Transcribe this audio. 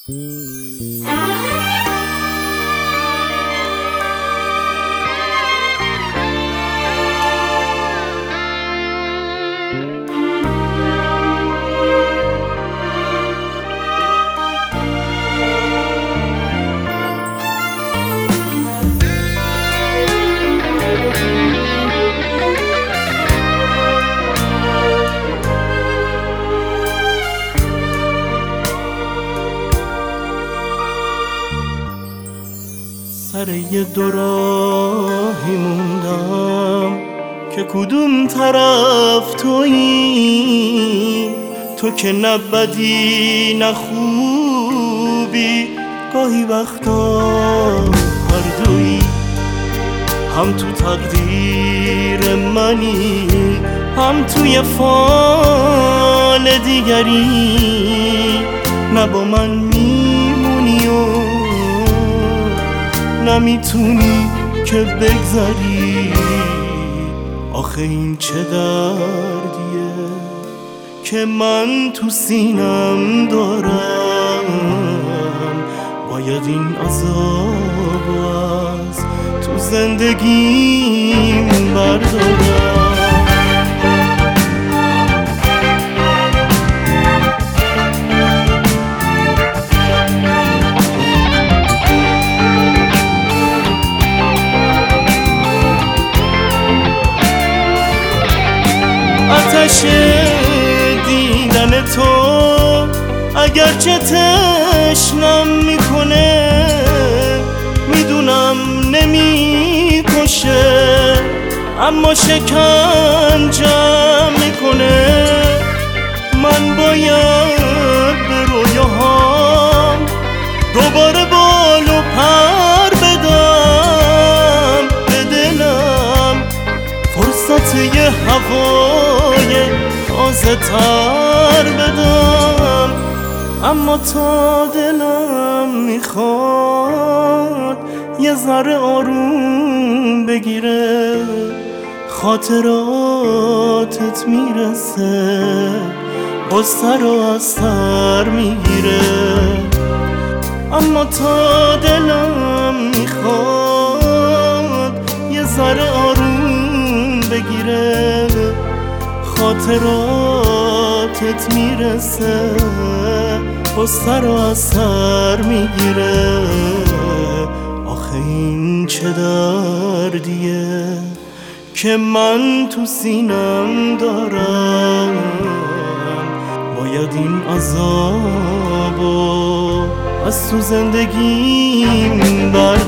سر یه دو راهی موندم که کدوم طرف تویی، تو که نه بدی نه خوبی، گاهی وقتا هر دویی، هم تو تقدیر منی هم توی فال دیگری، نه با من میمونی و نمیتونی که بگذری. آخه این چه دردیه که من تو سینم دارم، باید این عذاب از تو زندگیم بردارم. آتش دیدن تو اگرچه تشنم میکنه، میدونم نمیکشه اما شکنجم میکنه. من باید به رویاهام دوباره بال و پر بدم، به دلم فرصت یه هوای تازه تر بدم، اما تا دلم میخواد یه ذره آروم بگیره، خاطراتت میرسه باز سر و از سر میگیره. اما تا دلم میخواد یه ذره آروم بگیره، خاطراتت میرسه با سر و از سر میگیره. آخه این چه دردیه که من تو سینم دارم، باید این عذابو از تو زندگیم